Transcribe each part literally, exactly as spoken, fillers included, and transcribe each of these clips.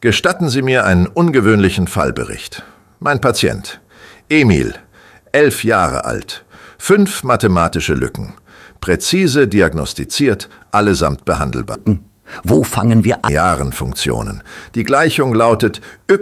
Gestatten Sie mir einen ungewöhnlichen Fallbericht. Mein Patient, Emil, elf Jahre alt, fünf mathematische Lücken, präzise diagnostiziert, allesamt behandelbar. Wo fangen wir an? Jahrenfunktionen. Die Gleichung lautet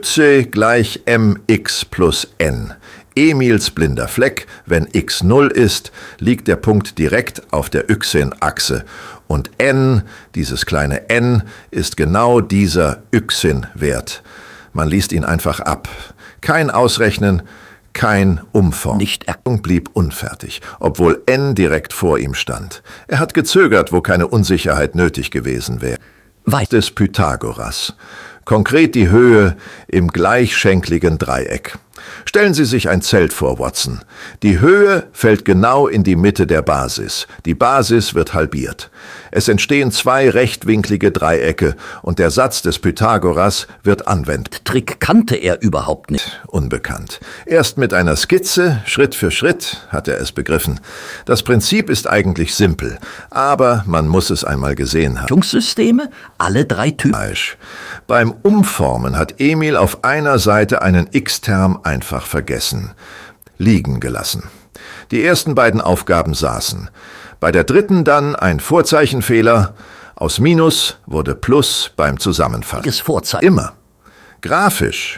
y gleich mx plus n. Emils blinder Fleck, wenn x null ist, liegt der Punkt direkt auf der y-Achse. Und n, dieses kleine n, ist genau dieser y-Wert. Man liest ihn einfach ab. Kein Ausrechnen, kein Umformen. Nicht er blieb unfertig, obwohl n direkt vor ihm stand. Er hat gezögert, wo keine Unsicherheit nötig gewesen wäre. Weit Des Pythagoras. Konkret die Höhe im gleichschenkligen Dreieck. Stellen Sie sich ein Zelt vor, Watson. Die Höhe fällt genau in die Mitte der Basis. Die Basis wird halbiert. Es entstehen zwei rechtwinklige Dreiecke und der Satz des Pythagoras wird anwendbar. Trick kannte er überhaupt nicht. Unbekannt. Erst mit einer Skizze, Schritt für Schritt, hat er es begriffen. Das Prinzip ist eigentlich simpel, aber man muss es einmal gesehen haben. Funktionssysteme? Alle drei Typen. Beim Umformen hat Emil auf einer Seite einen X-Term einfach vergessen, liegen gelassen. Die ersten beiden Aufgaben saßen. Bei der dritten dann ein Vorzeichenfehler. Aus Minus wurde Plus beim Zusammenfassen. Vorzeichen. Immer. Grafisch.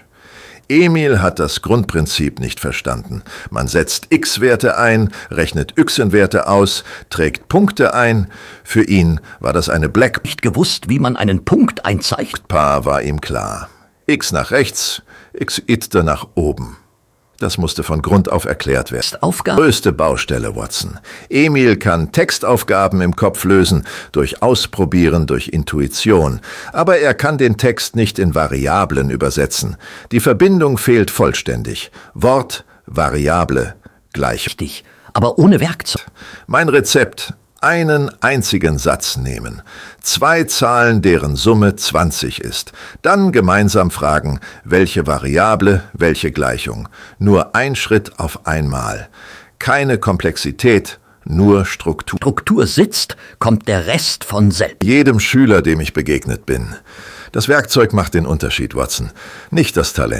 Emil hat das Grundprinzip nicht verstanden. Man setzt X-Werte ein, rechnet Y-Werte aus, trägt Punkte ein. Für ihn war das eine Black. Nicht gewusst, wie man einen Punkt einzeichnet. Paar war ihm klar. X nach rechts, X-Iter nach oben. Das musste von Grund auf erklärt werden. Aufgabe. Größte Baustelle, Watson. Emil kann Textaufgaben im Kopf lösen, durch Ausprobieren, durch Intuition. Aber er kann den Text nicht in Variablen übersetzen. Die Verbindung fehlt vollständig. Wort, Variable, gleich. Richtig, aber ohne Werkzeug. Mein Rezept: einen einzigen Satz nehmen, zwei Zahlen, deren Summe zwanzig ist, dann gemeinsam fragen, welche Variable, welche Gleichung. Nur ein Schritt auf einmal. Keine Komplexität, nur Struktur. Struktur sitzt, kommt der Rest von selbst. Jedem Schüler, dem ich begegnet bin. Das Werkzeug macht den Unterschied, Watson, nicht das Talent.